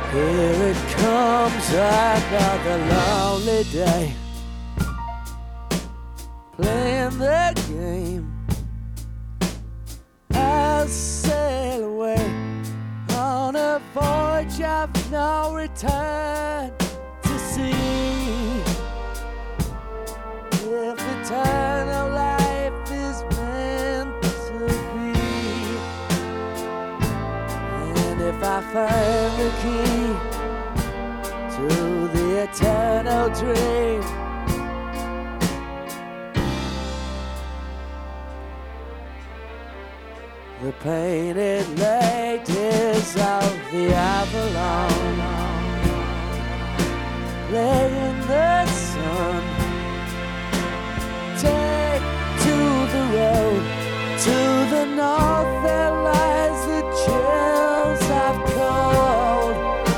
Here it comes, another lonely day, playing the game. I'll sail away on a voyage of no return to see if eternal life is meant to be. And if I find the key to the eternal dream, the painted ladies of the Avalon lay in the sun. Take to the road, to the north there lies the chills of cold.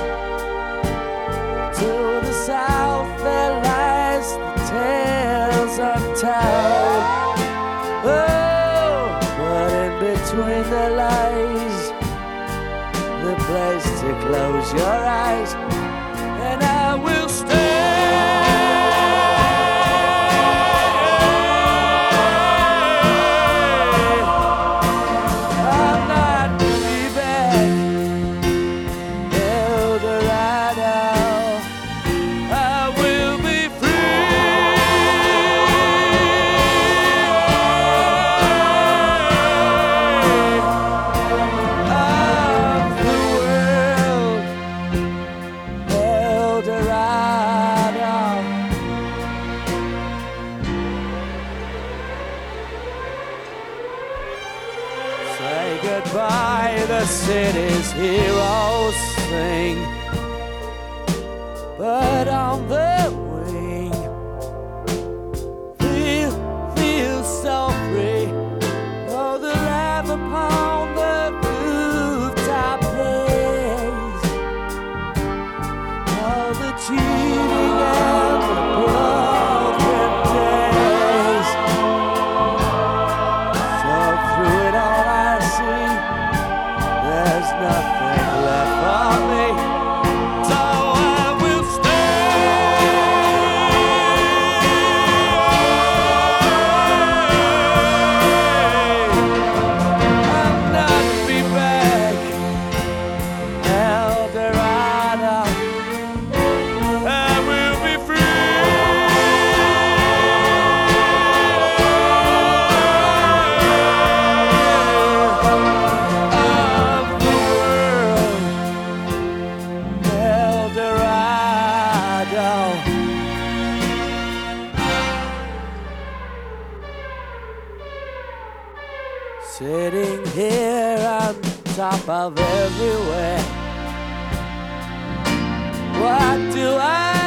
To the south there lies the tales untold. Between the lies, the place to close your eyes, and I will stay. I'm not leaving El Dorado. I will be Say goodbye, the city's heroes sing, but on the wing, feel so free. Oh, the laugh upon the rooftop plays, all the cheating and the broken days. So through it all there's nothing left for me, so I will stay. I'm not be back, El Dorado. I will be free. Sitting here on top of everywhere, what do I